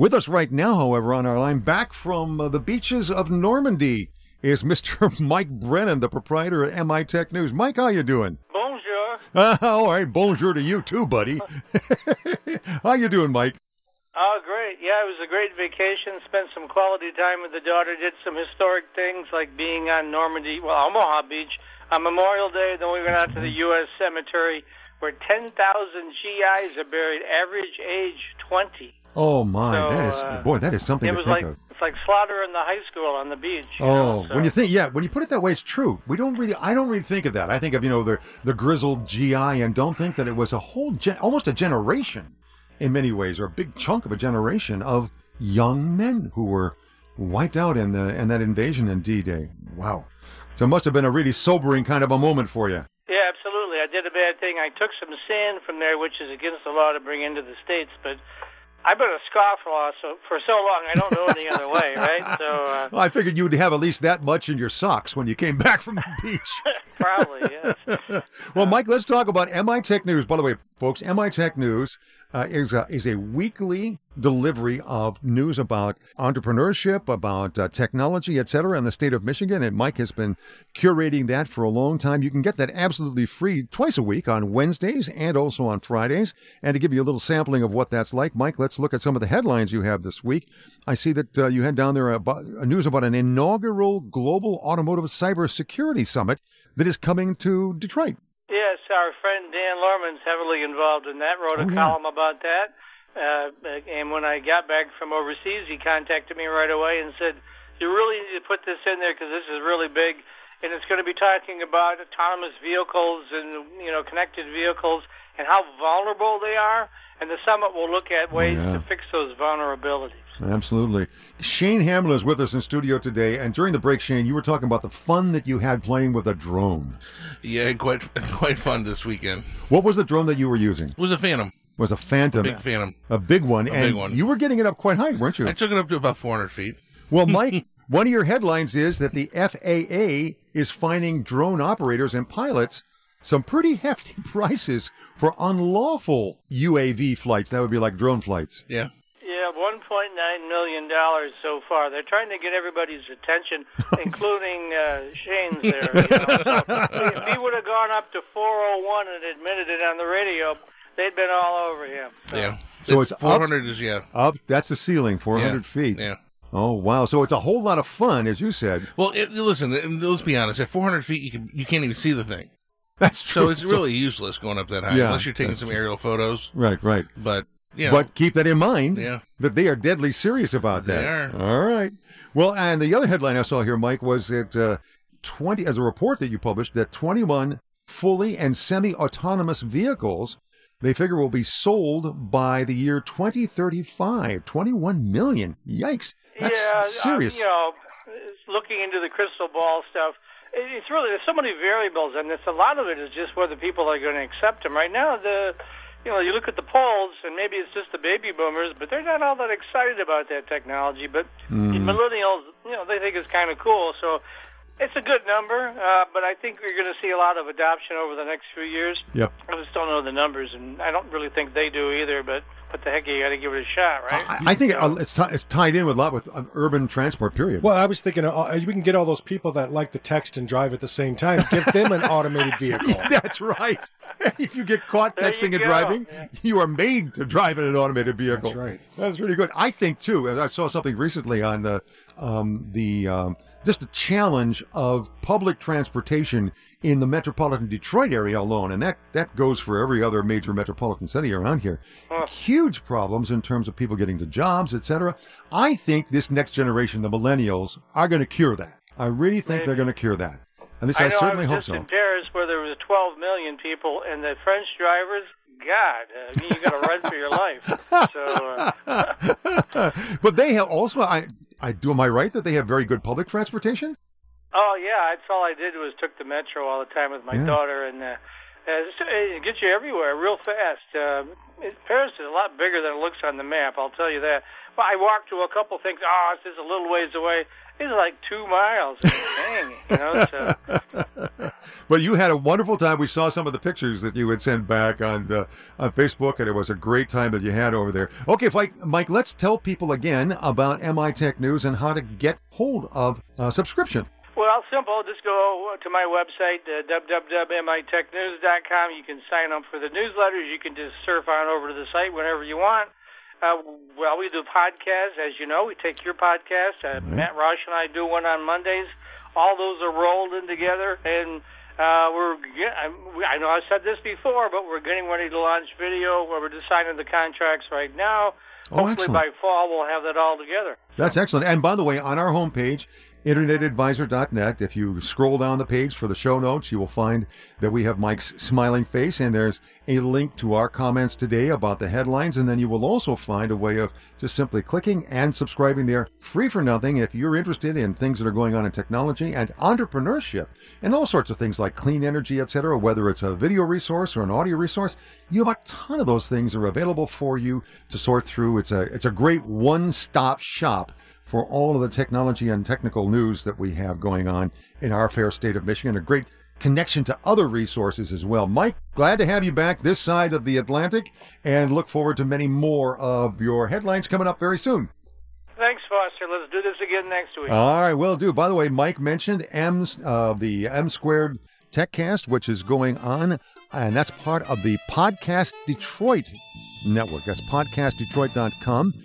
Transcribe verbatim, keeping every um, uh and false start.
With us right now, however, on our line, back from uh, the beaches of Normandy, is Mister Mike Brennan, the proprietor at M I Tech News. Mike, how you doing? Bonjour. Uh, all right, bonjour to you too, buddy. How you doing, Mike? Oh, great. Yeah, it was a great vacation. Spent some quality time with the daughter. Did some historic things like being on Normandy, well, Omaha Beach on Memorial Day. Then we went out to the U S Cemetery where ten thousand G Is are buried, average age twenty. Oh, my. So, that is, uh, boy, that is something It to was think like of. it's like slaughter in the high school on the beach. You Oh, know, so. when you think, yeah, when you put it that way, it's true. We don't really, I don't really think of that. I think of, you know, the the grizzled G I and don't think that it was a whole, gen, almost a generation in many ways, or a big chunk of a generation of young men who were wiped out in, the, in that invasion in D-Day. Wow. So it must have been a really sobering kind of a moment for you. Yeah, absolutely. I did a bad thing. I took some sand from there, which is against the law to bring into the States, but I've been a scofflaw so, for so long, I don't know any other way, right? So uh, well, I figured you'd have at least that much in your socks when you came back from the beach. Probably, yes. Well, Mike, let's talk about M I Tech News. By the way, folks, M I Tech News uh, is, a, is a weekly delivery of news about entrepreneurship, about uh, technology, et cetera, in the state of Michigan. And Mike has been curating that for a long time. You can get that absolutely free twice a week on Wednesdays and also on Fridays. And to give you a little sampling of what that's like, Mike, let's look at some of the headlines you have this week. I see that uh, you had down there about, uh, news about an inaugural Global Automotive Cybersecurity Summit that is coming to Detroit. Yes, our friend Dan Lorman's heavily involved in that, wrote a Oh, yeah. column about that. Uh, and when I got back from overseas, he contacted me right away and said, you really need to put this in there because this is really big. And it's going to be talking about autonomous vehicles and, you know, connected vehicles and how vulnerable they are. And the summit will look at ways Yeah. to fix those vulnerabilities. Absolutely. Shane Hamlin is with us in studio today. And during the break, Shane, you were talking about the fun that you had playing with a drone. Yeah, quite quite fun this weekend. What was the drone that you were using? It was a Phantom, It was a Phantom. big Phantom. A big one. A and big one. you were getting it up quite high, weren't you? I took it up to about four hundred feet. Well, Mike, one of your headlines is that the F A A is fining drone operators and pilots some pretty hefty prices for unlawful U A V flights. That would be like drone flights. Yeah. Yeah, one point nine million dollars so far. They're trying to get everybody's attention, including uh, Shane's there. You know? So if he would have gone up to four oh one and admitted it on the radio, they'd been all over him. So. Yeah. So it's four hundred is, yeah. Up, that's the ceiling, four hundred Yeah. feet. Yeah. Oh, wow. So it's a whole lot of fun, as you said. Well, it, listen, and let's be honest. At four hundred feet, you can you can't even see the thing. That's true. So it's really useless going up that high, Yeah, unless you're taking that's some true. aerial photos. Right, right. But, you know, But keep that in mind, Yeah. that they are deadly serious about They that. are. All right. Well, and the other headline I saw here, Mike, was that uh, twenty, as a report that you published, that twenty-one fully and semi-autonomous vehicles, they figure will be sold by the year twenty thirty-five. twenty-one million. Yikes. That's yeah, serious. Uh, you know, looking into the crystal ball stuff, it- it's really, there's so many variables, and it's, a lot of it is just whether people are going to accept them. Right now, the you know, you look at the polls, and maybe it's just the baby boomers, but they're not all that excited about that technology. But Mm. the millennials, you know, they think it's kind of cool. So it's a good number, uh, but I think we're going to see a lot of adoption over the next few years. Yep. I just don't know the numbers, and I don't really think they do either. But what the heck, you got to give it a shot, right? I, I think uh, it's, ti- it's tied in with a lot with uh, urban transport, period. Well, I was thinking uh, we can get all those people that like to text and drive at the same time. Give them an automated vehicle. That's right. If you get caught There texting you and go. driving, you are made to drive in an automated vehicle. That's right. That's really good. I think too. And I saw something recently on the um, the um, just a challenge of public transportation in the metropolitan Detroit area alone, and that that goes for every other major metropolitan city around here. Huge problems in terms of people getting to jobs, et cetera. I think this next generation, the millennials, are going to cure that. I really think Maybe. they're going to cure that. At least I, I know certainly I was hope just so. in Paris where there was twelve million people, and the French drivers, God, uh, I mean, you got to run for your life. So, uh, But they have also, I, I do, am I right that they have very good public transportation? oh yeah, that's all I did was took the metro all the time with my Yeah. daughter, and uh, Uh, it gets you everywhere real fast. Uh, it, Paris is a lot bigger than it looks on the map, I'll tell you that. But I walked to a couple things, oh, it's just a little ways away. It's like two miles. Dang, you know. So. But you had a wonderful time. We saw some of the pictures that you had sent back on the, on Facebook, and it was a great time that you had over there. Okay, if I, Mike, let's tell people again about M I Tech News and how to get hold of a subscription. Well, simple. Just go to my website, uh, w w w dot m i tech news dot com. You can sign up for the newsletters. You can just surf on over to the site whenever you want. Uh, well, we do podcasts, as you know. We take your podcast. Uh, mm-hmm. Matt Roush and I do one on Mondays. All those are rolled in together, and uh, we're. I know I said this before, but we're getting ready to launch video. Where we're just signing the contracts right now. Oh, Hopefully excellent. by fall we'll have that all together. That's excellent. And by the way, on our homepage, internet advisor dot net, if you scroll down the page for the show notes, you will find that we have Mike's smiling face, and there's a link to our comments today about the headlines, and then you will also find a way of just simply clicking and subscribing there, free for nothing, if you're interested in things that are going on in technology and entrepreneurship and all sorts of things like clean energy, et cetera, whether it's a video resource or an audio resource. You have a ton of those things are available for you to sort through. It's a, it's a great one-stop shop for all of the technology and technical news that we have going on in our fair state of Michigan. A great connection to other resources as well. Mike, glad to have you back this side of the Atlantic, and look forward to many more of your headlines coming up very soon. Thanks, Foster. Let's do this again next week. All right, will do. By the way, Mike mentioned M's, uh, the M Squared TechCast, which is going on, and that's part of the Podcast Detroit network. That's podcast detroit dot com.